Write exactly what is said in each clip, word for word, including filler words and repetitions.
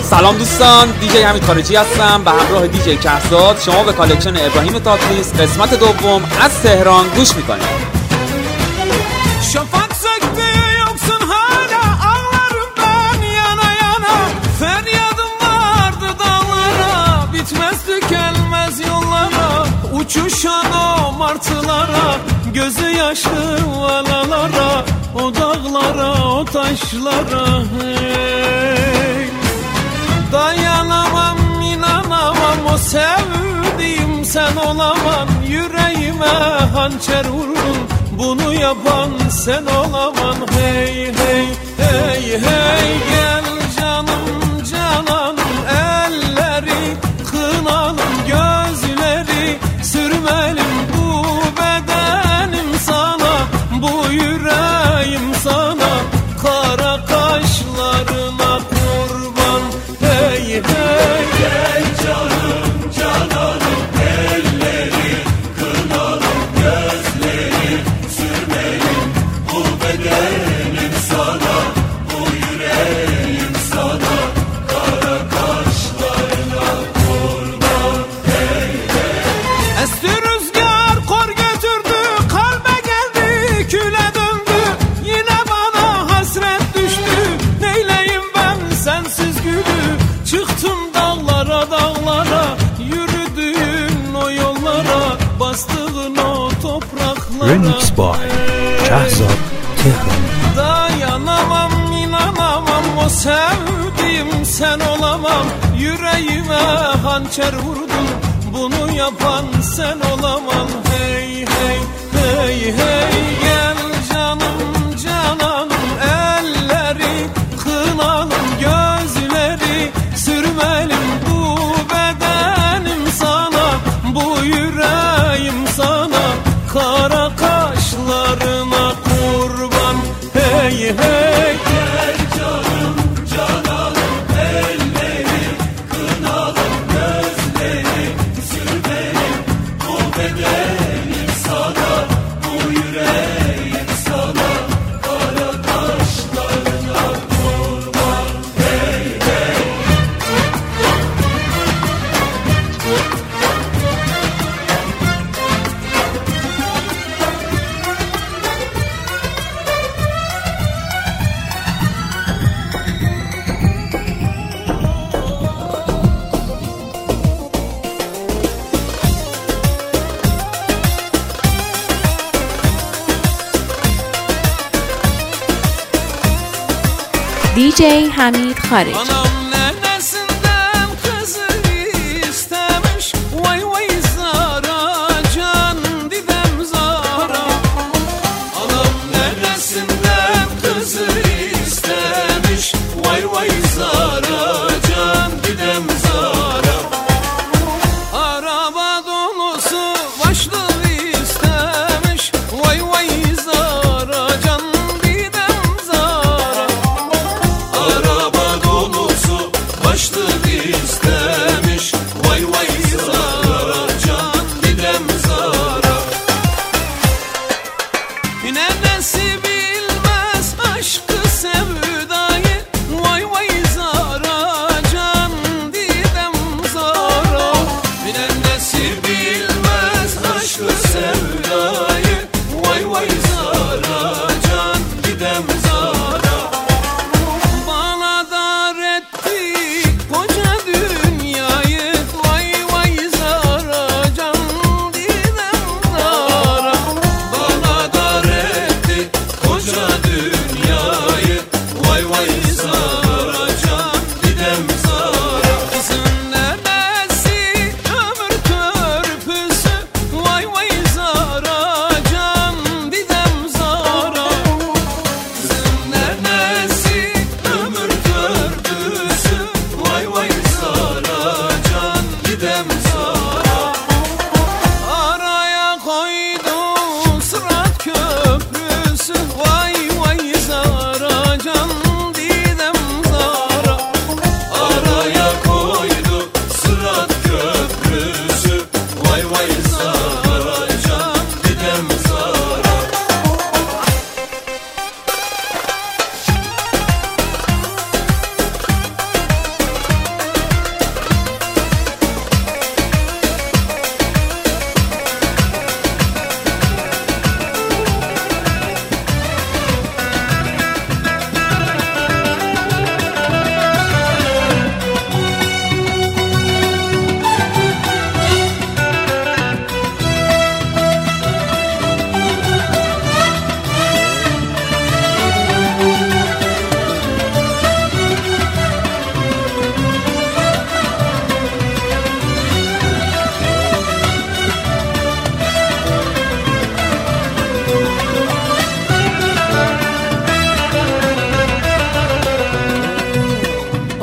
سلام دوستان، دیجی حمید خارجی هستم به همراه دیجی کهزاد. شما به کالکشن ابراهیم تاتریس قسمت دوم از تهران گوش میکنید. Şafak söktü yoksun hala, ağlarım ben yana yana. Feryadım vardı dağlara, bitmez tükenmez yollara. Uçuşan o martılara, gözü yaşlı valalara. O dağlara, o taşlara, hey. Dayanamam, inanamam, o sevdiğim sen olamam. Yüreğime hançer vurdun, bunu yapan sen olaman. Hey hey hey hey, gel canım cananım, elleri kınalım, gözleri sürmelim, bu bedenim sana, bu yüreğim sana, kara kaşlarına kurban. Hey hey, gel canım cananım, elleri kınalım, gözleri sürmelim, bu bedenim sana, bu yüreğim sana, kara kaşlarına kurban. Hey hey. Esti rüzgar kor götürdü, kalbe geldi küle döndü, yine bana hasret düştü, neyleyim ben sensiz gülü. Çıktım dağlara dağlara, yürüdüğün o yollara, bastığın o topraklara. Remix by Kehzad Tehran. Dayanamam, inanamam, o sevdiğim sen olamam. Yüreğime hançer vurdun, bunu yapan sen olaman. Hey hey hey hey, gel canım cananım, elleri kınalım, gözleri sürmelim, bu bedenim sana, bu yüreğim sana, kara kaşlarına kurban. Hey hey, gel canım cananım, elleri kınalım, gözleri sürmelim, bu bedenim sana, bu yüreğim sana, kara kaşlarına kurban. Hey hey. دیجی حمید خارجی. Anam nenesinden kızı istemiş, vay vay zara, can didem zara. Anam nenesinden kızı istemiş, vay vay zara, can didem zara. Araba dolusu başlık istemiş, vay vay zara, can didem zara. Araba dolusu başlık istemiş, vay vay zara, can didem zara. Nenesi bilmez aşkı sevdayı, vay vay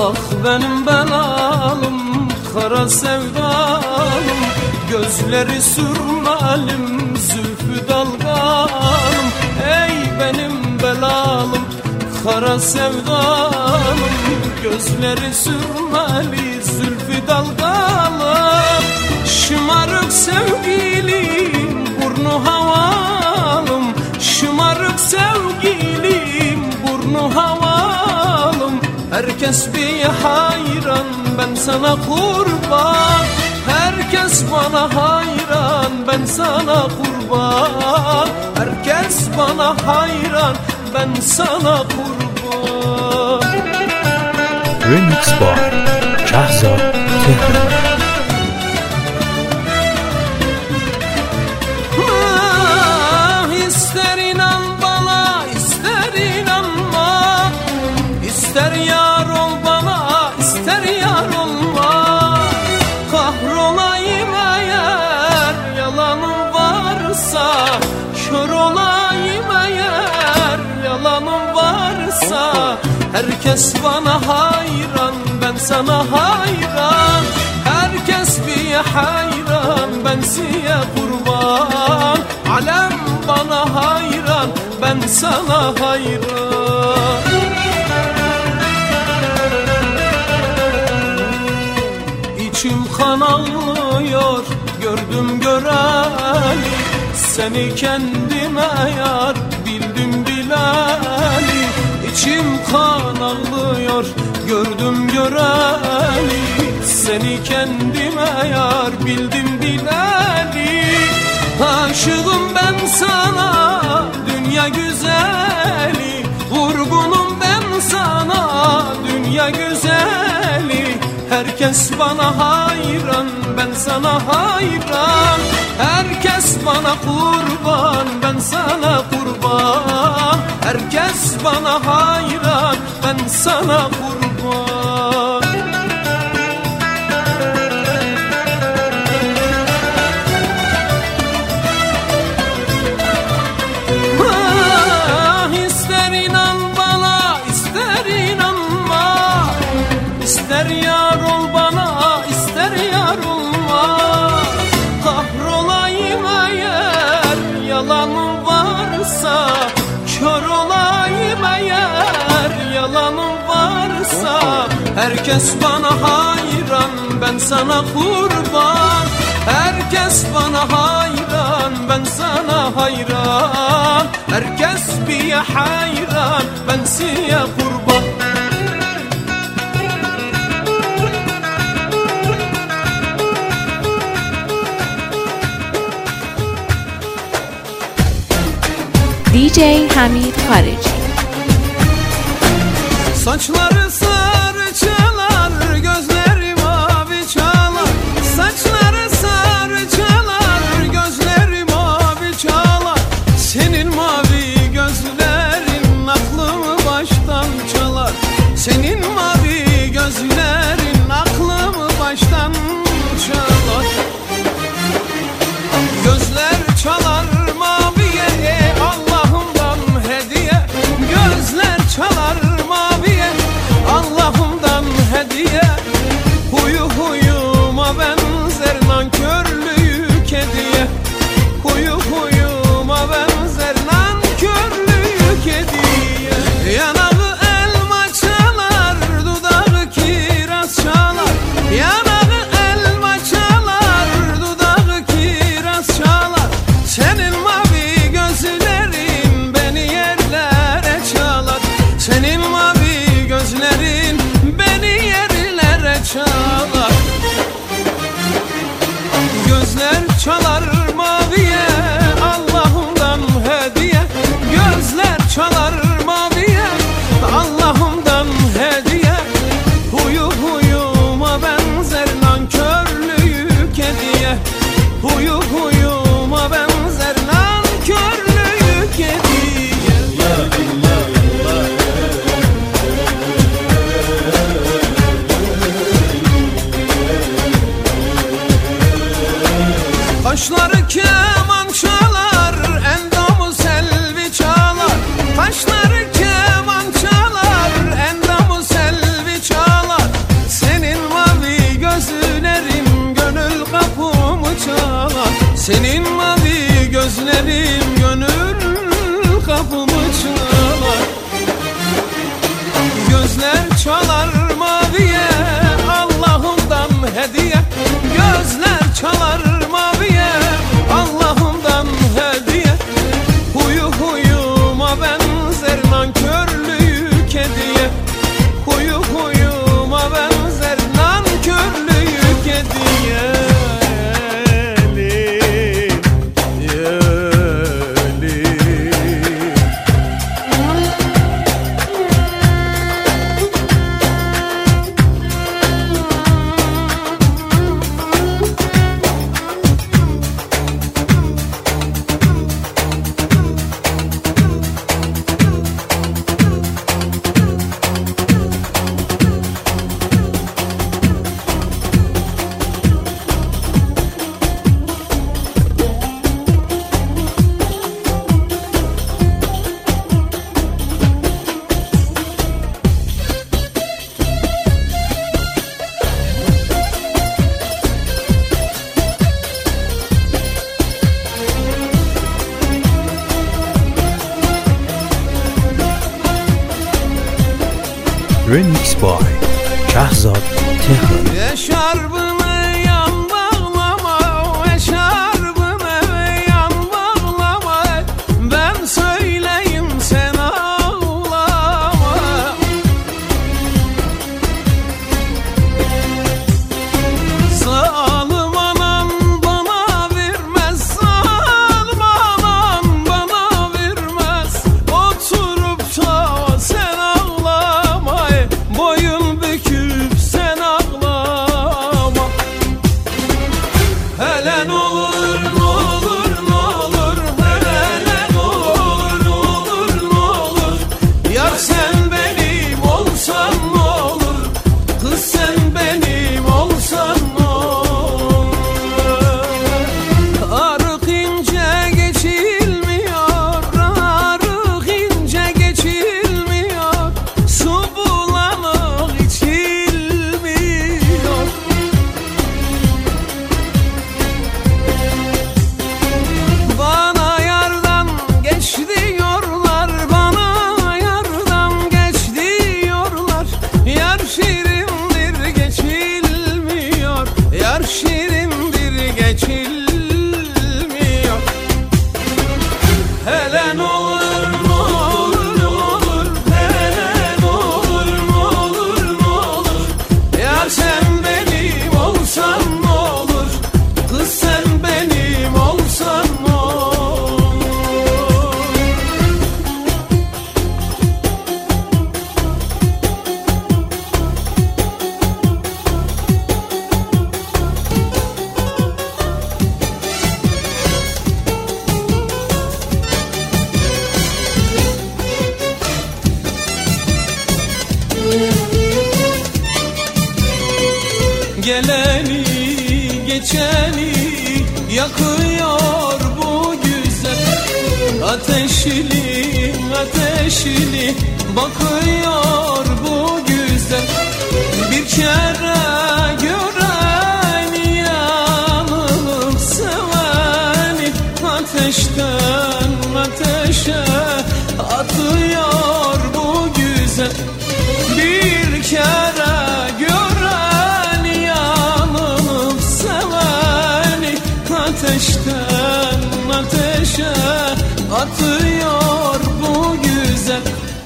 Ah benim belalım, kara sevdalım, gözleri sürmelim, zülfü dalgalım. Ey benim belalım, kara sevdalım, gözleri sürmeli, zülfü dalgalım. Şımarık sevgilim, burnu havalım, şımarık sevgilim, burnu havalım. Herkes bir hayran, ben sana kurban. Herkes bana hayran, ben sana kurban. Herkes bana hayran, ben sana kurban. Remix by Shahzad Tehran. İster inan bana, ister inanma, İster yar ol bana, ister yar olma. Kahrolayım eğer yalanım varsa, kör olayım eğer yalanım varsa. Herkes bana hayran, ben sana hayran. Herkes bir hayran, ben size kurban. Alem bana hayran, ben sana hayran. İçim kan ağlıyor, gördüm göreli, seni kendime yar bildim bileli. İçim kan ağlıyor, gördüm göreli, seni kendime yar bildim bileli. Aşığım ben sana, dünya güzeli, vurgunum ben sana, dünya güzeli. Herkes bana hayran, ben sana hayran. Herkes bana kurban, ben sana kurban. Herkes bana hayran, ben sana kurban. Ah, ister inan bana, ister inanma, İster yar ol bana, ister yar olma. Kahrolayım eğer yalanım varsa, kör olayım eğer yalanım varsa. Herkes bana hayran, ben sana kurban. Herkes bana hayran, ben sana hayran. Herkes bir hayran, ben size kurban. D J Hamid Kharici. Saçları sarı çalar, gözleri mavi çalar. Saçları sarı çalar, gözleri mavi çalar. Senin mavi gözlerin aklımı baştan çalar. Senin mavi gözlerin aklımı baştan çalar. Gözler çalar maviye, Allah'ımdan hediye. Gözler çalar maviye, Allah'ımdan hediye. Huyu huyuma benzer, nankörlüğü kediye. Huyu huyuma benzer, nankörlüğü kediye. Yanağı elma çalar, dudağı kiraz Senin mavi gözlerin gönül kapımı çalar. Gözler çalar maviye, Allah'ımdan hediye. Gözler çalar maviye, Allah'ımdan hediye. Huyu huyuma benzer nankörlüğü kediye. Huyu huyuma benzer nankörlüğü kediye. Remix by Shahzad Tehran. Eşarbını yan bağlama, eşarbını yan bağlama. Ben söyleyeyim sen ağlama. Zalim anam bana vermez, zalim anam bana vermez. Oturup da sen ağlama, boyun büküp sen ağlama. Hele n'olur n'olur n'olur, hele n'olur n'olur n'olur. Yar sen benim olsan n'olur, kız sen benim olsan n'olur. Arık ince geçilmiyor, arık ince geçilmiyor. Su bulanık içilmiyor. Bana yardan geç diyorlar, bana yardan geç diyorlar. Yar şirindir geçilmiyor, yar şirindir geçilmiyor. Hele n'olur n'olur n'olur, hele n'olur n'olur n'olur. Yar sen benim olsan n'olur, kız sen benim olsan n'olur. Geleni geçeni yakıyor bu güzel. Ateşli ateşli bakıyor bu güzel. Bir kere gören yanılıp seveni ateşten ateşe atıyor bu güzel. Bir kere gören yanılıp seveni ateşten ateşe atıyor bu güzel.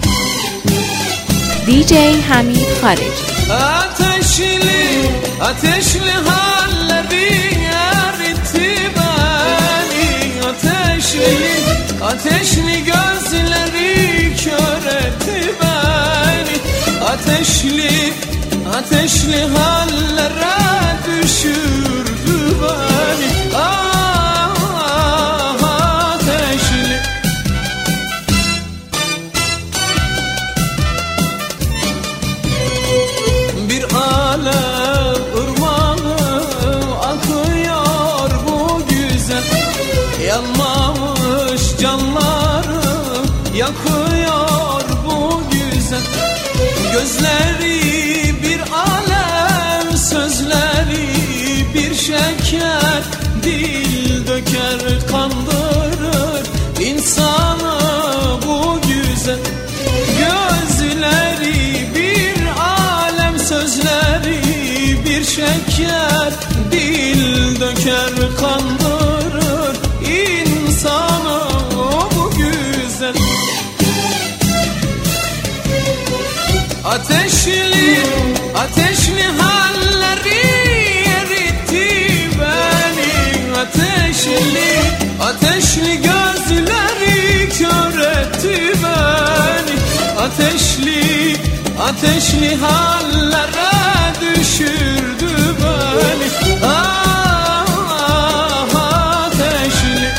D J Hamid Khariji. Ateşli, ateşli halleri eritti beni. Ateşli, ateşli gözleri kör etti beni. Ateşli, ateşli hallere düşürdü beni. Ah, ateşli. Bir alev ırmağı akıyor bu güzel. Yanmamış canları yakıyor bu güzel. Gözleri bir alem, sözleri bir şeker, dil sözleri bir şeker, dil döker kandırır insanı bu güzel. Ateşli, ateşli halleri eritti beni. Ateşli, ateşli gözleri kör etti beni. Ateşli, ateşli hallere düşürdü beni. Ah, ah, ateşli.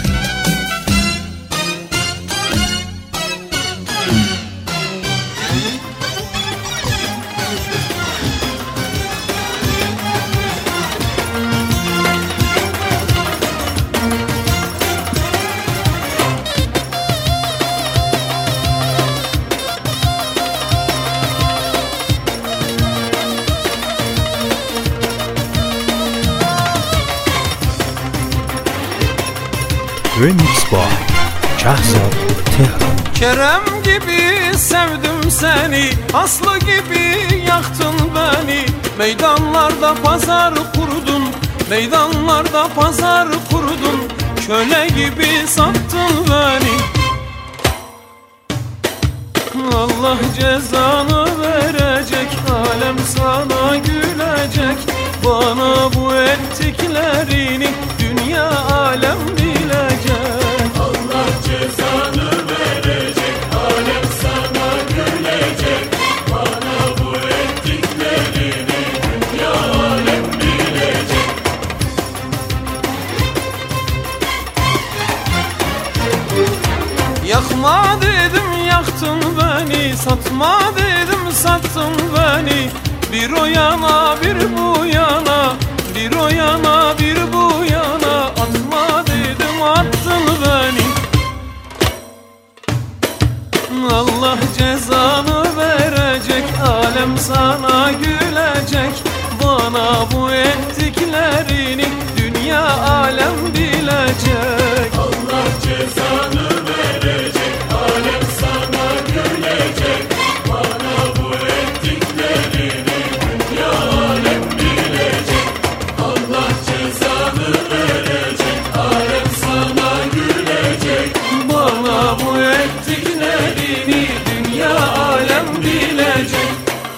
Remix by Şahzad Tehran. Kerem gibi sevdim seni, Aslı gibi yaktın beni. Meydanlarda pazar kurdun, meydanlarda pazar kurdun. Köle gibi sattın beni. Allah cezanı verecek, alem sana gülecek. Bana bu ettiklerini dünya alem bilecek. Allah cezanı verecek, alem sana gülecek. Bana bu ettiklerini dünya alem bilecek. Yakma dedim yaktın beni, satma dedim sattın beni. Bir o yana bir bu yana, bir o yana bir bu yana. Atma dedim attın beni. Allah cezanı verecek, alem sana gülecek. Bana bu ettiklerini dünya alem bilecek. Allah cezanı verecek, alem sana gülecek. Bana bu ettiklerini dünya alem bilecek. Allah cezanı verecek, alem sana gülecek. Bana bu ettiklerini dünya alem bilecek.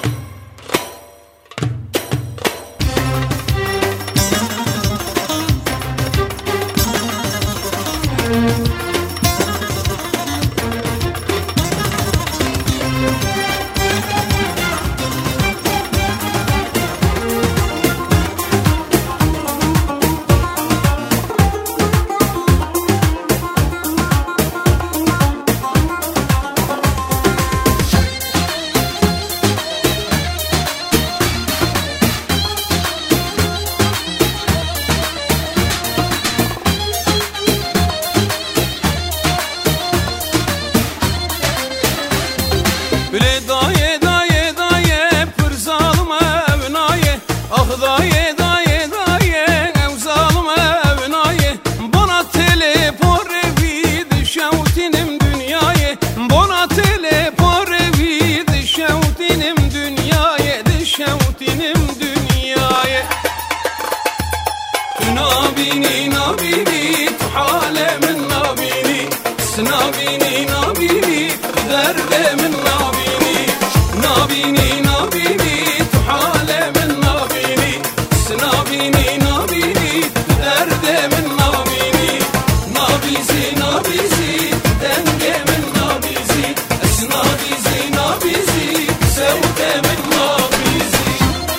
Bile daye daye daye pır zalim evnaye. Ah daye daye daye ev zalim evnaye. Bana telepor evi düşevtinim dünyaya. Bana telepor evi düşevtinim dünyaya. Düşevtinim dünyaya. Nabini nabini tuhalemin nabini. Snabini nabini derdemin nabini. Nabini nabini tuhalemin nabini. Snabini nabini derdemin nabini. Nabizi nabizi dengemin nabizi. Esnabizi nabizi sevdemin nabizi.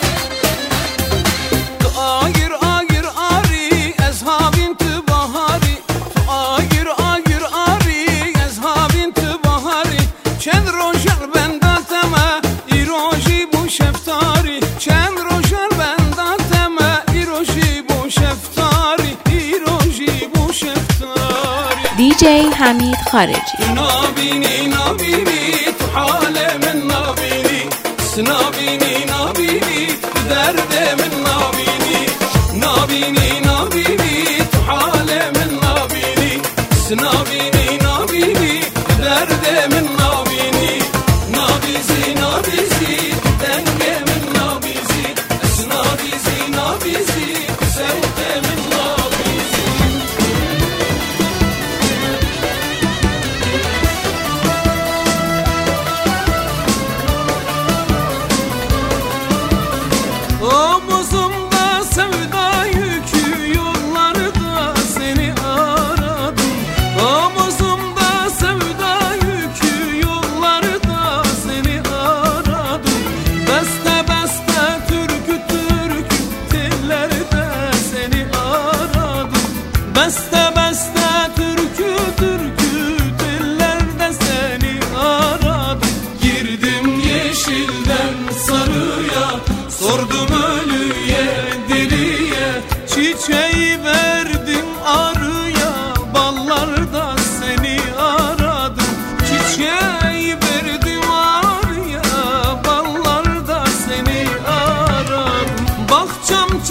Agir agir ari ezhabin tübahari. Agir agir ari ezhabin tübahari. Çen rojer benda teme iroji bu şeftari. Çen rojer benda teme iroji bu şeftari. İroji bu şeftari. دی جی حمید خارجی. نابینی نابینی تو حال من نابینی. سنابینی نابینی درد من نابینی. نابینی نابینی تو حال من نابینی. سنابینی نابینی درد من نابینی. نابیزی نابیزی دنگ من نابینی.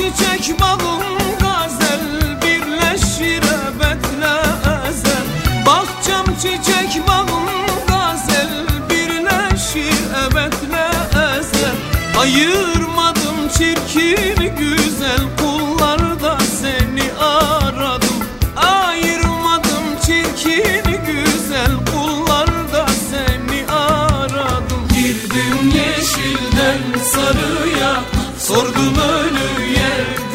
çiçek bağım gazel, birleşir ebedle ezel. Bahçem çiçek bağım gazel, birleşir ebedle ezel. Ayırmadım çirkin güzel, kullarda seni aradım. Ayırmadım çirkin güzel, kullarda seni aradım. Girdim yeşilden sarıya, sordum ölüye